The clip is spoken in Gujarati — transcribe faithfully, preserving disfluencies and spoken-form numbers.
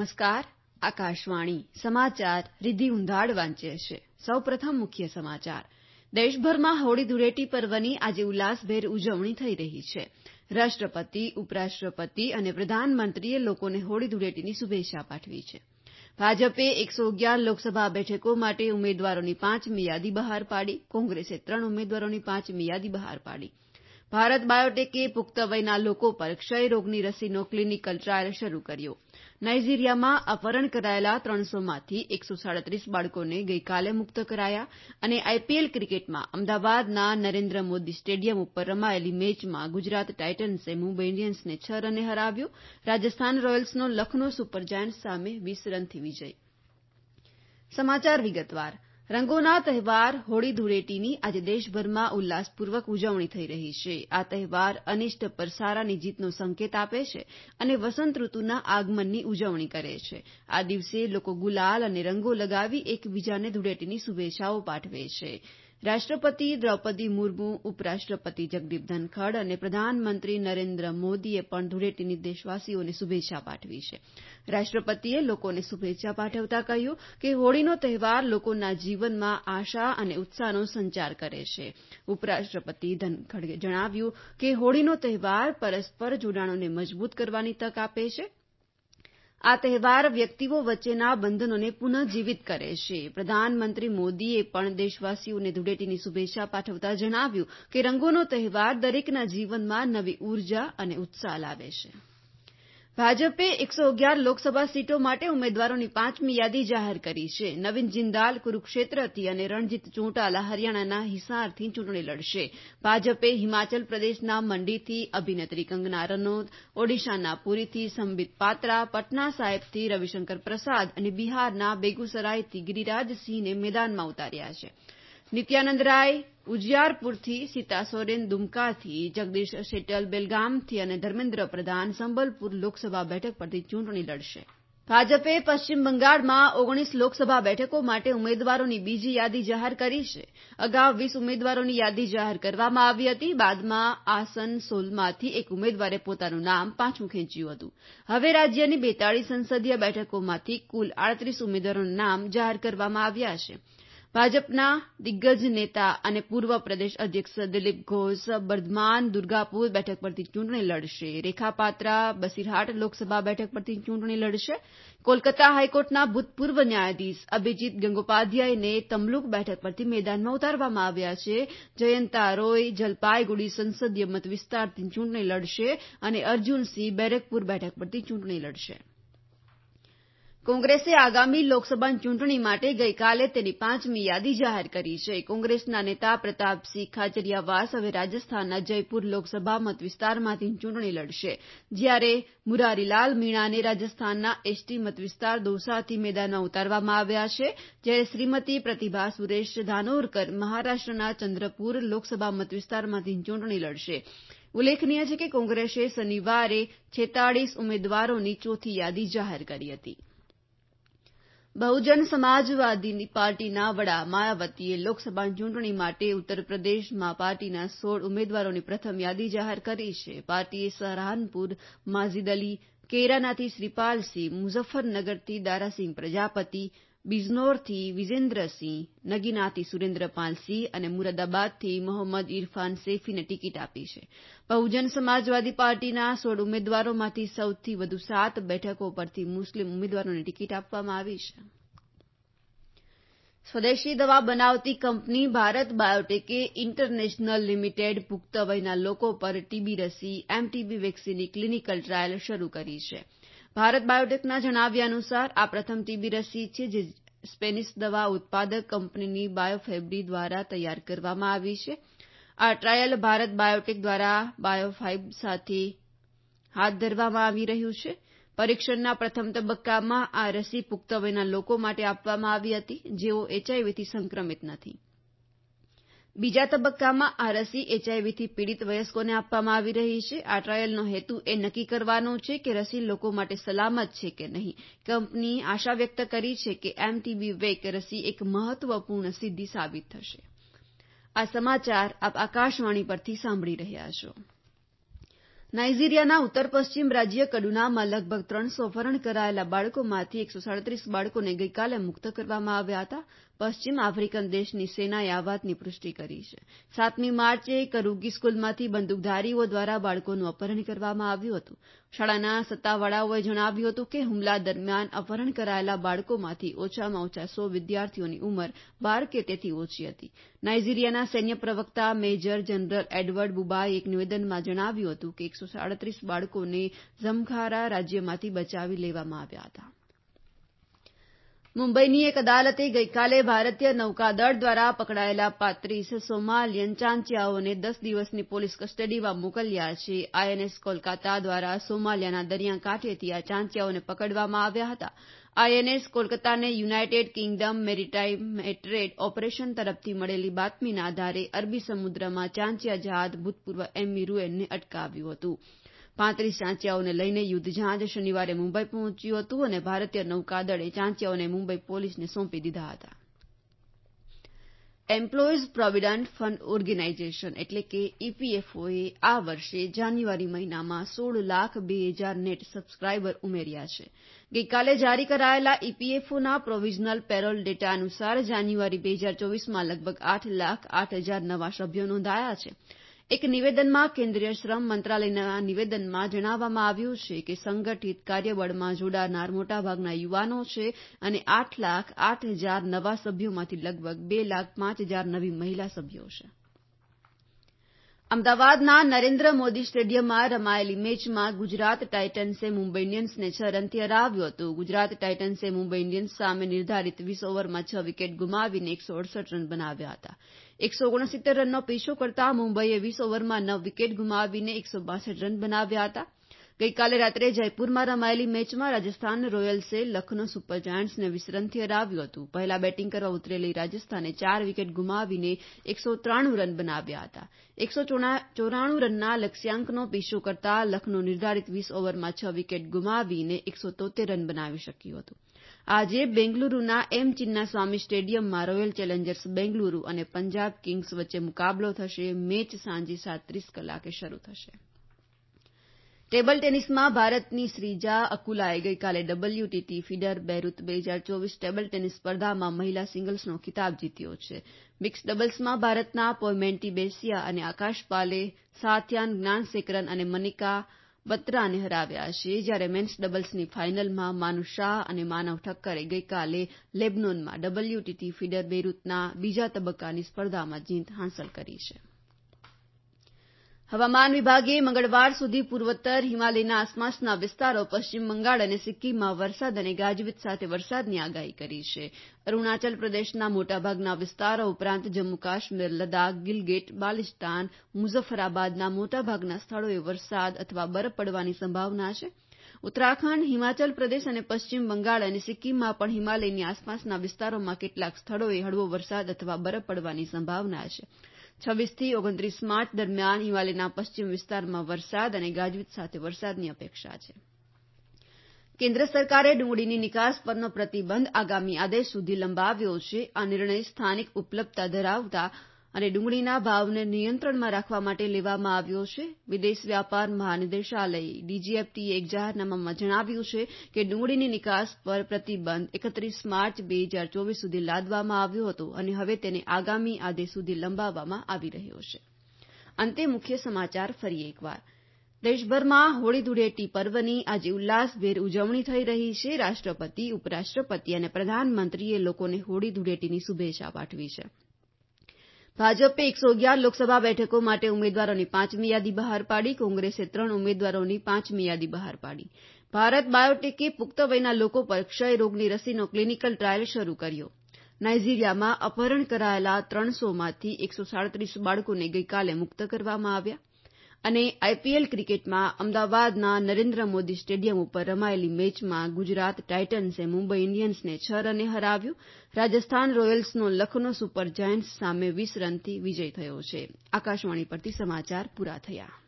નમસ્કાર. આકાશવાણી સમાચાર રિદ્ધિ ઉંધાડ વાંચે છે. સૌપ્રથમ મુખ્ય સમાચાર. દેશભરમાં હોળી ધૂળેટી પર્વની આજે ઉલ્લાસભેર ઉજવણી થઈ રહી છે. રાષ્ટ્રપતિ, ઉપરાષ્ટ્રપતિ અને પ્રધાનમંત્રીએ લોકોને હોળી ધૂળેટીની શુભેચ્છા પાઠવી છે. ભાજપે એકસો અગિયાર લોકસભા બેઠકો માટે ઉમેદવારોની પાંચમી યાદી બહાર પાડી. કોંગ્રેસે ત્રણ ઉમેદવારોની પાંચમી યાદી બહાર પાડી. ભારત બાયોટેકે પુખ્ત વયના લોકો પર ક્ષય રોગની રસીનો ક્લિનિકલ ટ્રાયલ શરૂ કર્યો. નાઇજીરિયામાં અપહરણ કરાયેલા ત્રણસોમાંથી એકસો સાડત્રીસ બાળકોને ગઈકાલે મુક્ત કરાયા અને આઈપીએલ ક્રિકેટમાં અમદાવાદના નરેન્દ્ર મોદી સ્ટેડિયમ ઉપર રમાયેલી મેચમાં ગુજરાત ટાઇટન્સે મુંબઈ ઇન્ડિયન્સને છ રને હરાવ્યું. રાજસ્થાન રોયલ્સનો લખનૌ સુપર જાયન્ટ્સ સામે વીસ રનથી વિજય. સમાચાર વિગતવાર. રંગોના તહેવાર હોળી ધૂળેટીની આજે દેશભરમાં ઉલ્લાસપૂર્વક ઉજવણી થઈ રહી છે. આ તહેવાર અનિષ્ટ પર સારાની જીતનો સંકેત આપે છે અને વસંત ઋતુના આગમનની ઉજવણી કરે છે. આ દિવસે લોકો ગુલાલ અને રંગો લગાવી એકબીજાને ધૂળેટીની શુભેચ્છાઓ પાઠવે છે. રાષ્ટ્રપતિ દ્રૌપદી મુર્મુ, ઉપરાષ્ટ્રપતિ જગદીપ ધનખડ અને પ્રધાનમંત્રી નરેન્દ્ર મોદીએ પણ ધૂળેટીની દેશવાસીઓને શુભેચ્છા પાઠવી છે. રાષ્ટ્રપતિએ લોકોને શુભેચ્છા પાઠવતા કહ્યું કે હોળીનો તહેવાર લોકોના જીવનમાં આશા અને ઉત્સાહનો સંચાર કરે છે. ઉપરાષ્ટ્રપતિ ધનખડે જણાવ્યું કે હોળીનો તહેવાર પરસ્પર જોડાણોને મજબૂત કરવાની તક આપે છે. આ તહેવાર વ્યક્તિઓ વચ્ચેના બંધનોને પુનઃજીવિત કરે છે. પ્રધાનમંત્રી મોદીએ પણ દેશવાસીઓને ધૂળેટીની શુભેચ્છા પાઠવતા જણાવ્યું કે રંગોનો તહેવાર દરેકના જીવનમાં નવી ઊર્જા અને ઉત્સાહ લાવે છે. ભાજપે એકસો અગિયાર લોકસભા સીટો માટે ઉમેદવારોની પાંચમી યાદી જાહેર કરી છે. નવીન જિંદાલ કુરુક્ષેત્રથી અને રણજીત ચૌટાલા હરિયાણાના હિસારથી ચૂંટણી લડશે. ભાજપે હિમાચલ પ્રદેશના મંડીથી અભિનેત્રી કંગના રનૌત, ઓડિશાના પુરીથી સંબિત પાત્રા, પટના સાહિબથી રવિશંકર પ્રસાદ અને બિહારના બેગુસરાયથી ગિરિરાજસિંહને મેદાનમાં ઉતાર્યા છે. નિત્યાનંદ રાય ઉજિયારપુરથી, સીતા સોરેન દુમકાથી, જગદીશ શેટ્ટર બેલગામથી અને ધર્મેન્દ્ર પ્રધાન સંબલપુર લોકસભા બેઠક પરથી ચૂંટણી લડશે. ભાજપે પશ્ચિમ બંગાળમાં ઓગણીસ લોકસભા બેઠકો માટે ઉમેદવારોની બીજી યાદી જાહેર કરી છે. અગાઉ વીસ ઉમેદવારોની યાદી જાહેર કરવામાં આવી હતી. બાદમાં આસનસોલમાંથી એક ઉમેદવારે પોતાનું નામ પાછું ખેંચ્યું હતું. હવે રાજ્યની બેતાળીસ સંસદીય બેઠકોમાંથી કુલ આડત્રીસ ઉમેદવારોના નામ જાહેર કરવામાં આવ્યા છે. ભાજપના દિગ્ગજ નેતા અને પૂર્વ પ્રદેશ અધ્યક્ષ દિલીપ ઘોષ બર્ધમાન દુર્ગાપુર બેઠક પરથી ચૂંટણી લડશે. રેખા પાત્રા બસીરહાટ લોકસભા બેઠક પરથી ચૂંટણી લડશે. કોલકાતા હાઈકોર્ટના ભૂતપૂર્વ ન્યાયાધીશ અભિજીત ગંગોપાધ્યાયને તમલુક બેઠક પરથી મેદાનમાં ઉતારવામાં આવ્યા છે. જયંતા રોય જલપાઈગુડી સંસદીય મતવિસ્તારથી ચૂંટણી લડશે અને અર્જુનસિંહ બેરકપુર બેઠક પરથી ચૂંટણી લડશે. કોંગ્રેસે આગામી લોકસભા ચૂંટણી માટે ગઈકાલે તેની પાંચમી યાદી જાહેર કરી છે. કોંગ્રેસના નેતા પ્રતાપસિંહ ખાચરિયાવાસ હવે રાજસ્થાનના જયપુર લોકસભા મતવિસ્તારમાંથી ચૂંટણી લડશે, જ્યારે મુરારીલાલ મીણાને રાજસ્થાનના એસટી મતવિસ્તાર દૌસાથી મેદાનમાં ઉતારવામાં આવ્યા છે, જ્યારે શ્રીમતી પ્રતિભા સુરેશ ધાનોરકર મહારાષ્ટ્રના ચંદ્રપુર લોકસભા મતવિસ્તારમાંથી ચૂંટણી લડશે. ઉલ્લેખનીય છે કે કોંગ્રેસે શનિવારે છેતાળીસ ઉમેદવારોની ચોથી યાદી જાહેર કરી હતી. બહુજન સમાજવાદી પાર્ટીના વડા માયાવતીએ લોકસભા ચૂંટણી માટે ઉત્તર પ્રદેશમાં પાર્ટીના સોળ ઉમેદવારોની પ્રથમ યાદી જાહેર કરી છે. પાર્ટીએ સહરાનપુર માઝિદ અલી, કૈરાનાથી શ્રીપાલસિંહ, મુઝફ્ફરનગરથી દારાસિંહ પ્રજાપતિ, બિજનૌરથી વિજેન્દ્રસિંહ, નગીનાથી સુરેન્દ્રપાલસિંહ અને મુરાદાબાદથી મોહમ્મદ ઇરફાન સૈફીને ટિકિટ આપી છે. બહુજન સમાજવાદી પાર્ટીના સોળ ઉમેદવારોમાંથી સૌથી વધુ સાત બેઠકો પરથી મુસ્લિમ ઉમેદવારોને ટિકિટ આપવામાં આવી છે. સ્વદેશી દવા બનાવતી કંપની ભારત બાયોટેકે ઇન્ટરનેશનલ લિમિટેડ પુખ્ત વયના લોકો પર ટીબી રસી એમટીબી વેક્સીનની ક્લિનિકલ ટ્રાયલ શરૂ કરી છે. ભારત બાયોટેકના જણાવ્યા અનુસાર આ પ્રથમ ટીબી રસી છે જે સ્પેનિશ દવા ઉત્પાદક કંપનીની બાયોફેબ્રી દ્વારા તૈયાર કરવામાં આવી છે. આ ટ્રાયલ ભારત બાયોટેક દ્વારા બાયોફાઇબ સાથે હાથ ધરવામાં આવી રહ્યું છે. પરીક્ષણના પ્રથમ તબક્કામાં આ રસી પુખ્ત વયના લોકો માટે આપવામાં આવી હતી, જેઓ એચઆઈવીથી સંક્રમિત નથી. બીજા તબક્કામાં આ રસી એચઆઈવીથી પીડિત વયસ્કોને આપવામાં આવી રહી છે. આ ટ્રાયલનો હેતુ એ નક્કી કરવાનો છે કે રસી લોકો માટે સલામત છે કે નહીં. કંપનીએ આશા વ્યક્ત કરી છે કે એમટીબી વેક રસી એક મહત્વપૂર્ણ સિદ્ધિ સાબિત થશે. આ સમાચાર આપ આકાશવાણી પરથી સાંભળી રહ્યા છો. નાઇજીરિયાના ઉત્તર પશ્ચિમ રાજ્ય કડુનામાં લગભગ ત્રણસો અપહરણ કરાયેલા બાળકોમાંથી એકસો સાડત્રીસ બાળકોને ગઈકાલે મુક્ત કરવામાં આવ્યા હતા. પશ્ચિમ આફ્રિકન દેશની સેનાએ આ વાતની પુષ્ટિ કરી છે. સાતમી માર્ચે કરુગી સ્કૂલમાંથી બંદૂકધારીઓ દ્વારા બાળકોનું અપહરણ કરવામાં આવ્યું હતું. શાળાના સત્તાવાળાઓએ જણાવ્યું હતું કે હુમલા દરમિયાન અપહરણ કરાયેલા બાળકોમાંથી ઓછામાં ઓછા સો વિદ્યાર્થીઓની ઉંમર બાર કે તેથી ઓછી હતી. નાઇજીરિયાના સૈન્ય પ્રવક્તા મેજર જનરલ એડવર્ડ બુબાએ એક નિવેદનમાં જણાવ્યું હતું કે એકસો સાડત્રીસ બાળકોને ઝમખારા રાજ્યમાંથી બચાવી લેવામાં આવ્યા હતા. મુંબઈની એક અદાલતે ગઈકાલે ભારતીય નૌકાદળ દ્વારા પકડાયેલા પાંત્રીસ સોમાલિયન ચાંચિયાઓને દસ દિવસની પોલીસ કસ્ટડીમાં મોકલ્યા છે. આઈએનએસ કોલકાતા દ્વારા સોમાલિયાના દરિયાકાંઠેથી આ ચાંચિયાઓને પકડવામાં આવ્યા હતા. આઈએનએસ કોલકાતાને યુનાઇટેડ કિંગડમ મેરીટાઇમ ઓપરેશન તરફથી મળેલી બાતમીના આધારે અરબી સમુદ્રમાં ચાંચિયા જહાજ ભૂતપૂર્વ એમી રૂએનને અટકાવ્યું હતું. પાંત્રીસ ચાંચિયાઓને લઈને યુદ્ધ જહાજ શનિવારે મુંબઈ પહોંચ્યું હતું અને ભારતીય નૌકાદળે ચાંચિયાઓને મુંબઈ પોલીસને સોંપી દીધા હતા. એમ્પ્લોઈઝ પ્રોવિડન્ટ ફંડ ઓર્ગેનાઇઝેશન એટલે કે ઈપીએફઓએ આ વર્ષે જાન્યુઆરી મહિનામાં સોળ લાખ બે હજાર નેટ સબસ્ક્રાઇબર ઉમેર્યા છે. ગઈકાલે જારી કરાયેલા ઈપીએફઓના પ્રોવિઝનલ પેરોલ ડેટા અનુસાર જાન્યુઆરી બે હજાર ચોવીસમાં લગભગ આઠ લાખ આઠ હજાર નવા સભ્યો નોંધાયા છે. એક નિવેદનમાં કેન્દ્રીય શ્રમ મંત્રાલયના નિવેદનમાં જણાવવામાં આવ્યું છે કે સંગઠિત કાર્યબળમાં જોડાનાર મોટાભાગના યુવાનો છે અને આઠ લાખ આઠ હજાર નવા સભ્યોમાંથી લગભગ બે લાખ પાંચ હજાર નવી મહિલા સભ્યો છે. અમદાવાદના નરેન્દ્ર મોદી સ્ટેડિયમમાં રમાયેલી મેચમાં ગુજરાત ટાઇટન્સે મુંબઈ ઇન્ડિયન્સને છ રનથી હરાવ્યું હતું. ગુજરાત ટાઇટન્સે મુંબઈ ઇન્ડિયન્સ સામે નિર્ધારિત વીસ ઓવરમાં છ વિકેટ ગુમાવીને એકસો અડસઠ રન બનાવ્યા હતા. એકસો ઓગણસિત્તેર રનનો પીછો કરતા મુંબઈએ વીસ ઓવરમાં નવ વિકેટ ગુમાવીને એકસો બાસઠ રન બનાવ્યા હતા. ગઈકાલે રાત્રે જયપુરમાં રમાયેલી મેચમાં રાજસ્થાન રોયલ્સે લખનૌ સુપર જાયન્ટ્સને વીસ રનથી હરાવ્યું હતું. પહેલા બેટિંગ કરવા ઉતરેલી રાજસ્થાને ચાર વિકેટ ગુમાવીને એકસો ત્રાણું રન બનાવ્યા હતા. એકસો ચોરાણું રનના લક્ષ્યાંકનો પીછો કરતા લખનૌ નિર્ધારિત વીસ ઓવરમાં છ વિકેટ ગુમાવીને એકસો તોતેર રન બનાવી શક્યું હતું. આજે બેંગલુરુના એમ ચિન્નાસ્વામી સ્ટેડિયમમાં રોયલ ચેલેન્જર્સ બેંગલુરુ અને પંજાબ કિંગ્સ વચ્ચે મુકાબલો થશે. મેચ સાંજે સાત ત્રીસ કલાકે શરૂ થશે. ટેબલ ટેનિસમાં ભારતની શ્રીજા અકુલાએ ગઈકાલે ડબલ્યુટીટી ફીડર બેરુત બે હજાર ચોવીસ ટેબલ ટેનિસ સ્પર્ધામાં મહિલા સિંગલ્સનો ખિતાબ જીત્યો છે. મિક્સ ડબલ્સમાં ભારતના પોયમેન્ટી બેસિયા અને આકાશ પાલે સાથિયાન જ્ઞાનશેખરન અને મનિકા બત્રાને હરાવ્યા છે. જ્યારે મેન્સ ડબલ્સની ફાઇનલમાં માનુ શાહ અને માનવ ઠક્કરે ગઈકાલે લેબનોનમાં ડબલ્યુટીટી ફીડર બેરુતના બીજા તબક્કાની સ્પર્ધામાં જીત હાંસલ કરી છે. હવામાન વિભાગે મંગળવાર સુધી પૂર્વોત્તર હિમાલયના આસપાસના વિસ્તારો, પશ્ચિમ બંગાળ અને સિક્કિમમાં વરસાદ અને ગાજવીજ સાથે વરસાદની આગાહી કરી છે. અરુણાચલ પ્રદેશના મોટાભાગના વિસ્તારો ઉપરાંત જમ્મુ કાશ્મીર, લદ્દાખ, ગિલગિટ બાલ્ટિસ્તાન, મુઝફ્ફરાબાદના મોટાભાગના સ્થળોએ વરસાદ અથવા બરફ પડવાની સંભાવના છે. ઉત્તરાખંડ, હિમાચલ પ્રદેશ અને પશ્ચિમ બંગાળ અને સિક્કિમમાં પણ હિમાલયની આસપાસના વિસ્તારોમાં કેટલાક સ્થળોએ હળવો વરસાદ અથવા બરફ પડવાની સંભાવના છે. છવ્વીસ થી ઓગણત્રીસ માર્ચ દરમિયાન હિમાલયના પશ્ચિમ વિસ્તારમાં વરસાદ અને ગાજવીજ સાથે વરસાદની અપેક્ષા છે. કેન્દ્ર સરકારે ડુંગળીની નિકાસ પરનો પ્રતિબંધ આગામી આદેશ સુધી લંબાવ્યો છે. આ નિર્ણય સ્થાનિક ઉપલબ્ધતા ધરાવતા અને ડુંગળીના ભાવને નિયંત્રણમાં રાખવા માટે લેવામાં આવ્યો છે. વિદેશ વ્યાપાર મહાનિદેશાલય ડીજીએફટીએ એક જાહેરનામામાં જણાવ્યું છે કે ડુંગળીની નિકાસ પર પ્રતિબંધ એકત્રીસ માર્ચ બે હજાર ચોવીસ સુધી લાદવામાં આવ્યો હતો અને હવે તેને આગામી આદેશ સુધી લંબાવવામાં આવી રહ્યો છે. અંતે મુખ્ય સમાચાર ફરી એકવાર. દેશભરમાં હોળી ધૂળેટી પર્વની આજે ઉલ્લાસભેર ઉજવણી થઈ રહી છે. રાષ્ટ્રપતિ, ઉપરાષ્ટ્રપતિ અને પ્રધાનમંત્રીએ લોકોને હોળી ધૂળેટીની શુભેચ્છા પાઠવી છે. ભાજપે એકસો અગિયાર લોકસભા બેઠકો માટે ઉમેદવારોની પાંચમી યાદી બહાર પાડી. કોંગ્રેસે ત્રણ ઉમેદવારોની પાંચમી યાદી બહાર પાડી. ભારત બાયોટેકે પુખ્ત વયના લોકો પર ક્ષય રોગની રસીનો ક્લિનિકલ ટ્રાયલ શરૂ કર્યો. નાઇજીરિયામાં અપહરણ કરાયેલા ત્રણસોમાંથી એકસો સાડત્રીસ બાળકોને ગઈકાલે મુક્ત કરવામાં આવ્યા. અને આઈપીએલ ક્રિકેટમાં અમદાવાદના નરેન્દ્ર મોદી સ્ટેડિયમ ઉપર રમાયેલી મેચમાં ગુજરાત ટાઇટન્સે મુંબઈ ઇન્ડિયન્સને છ રને હરાવ્યું. રાજસ્થાન રોયલ્સનો લખનૌ સુપર જાયન્ટ્સ સામે વીસ રનથી વિજય થયો છે. આકાશવાણી પરથી સમાચાર પૂરા થયા.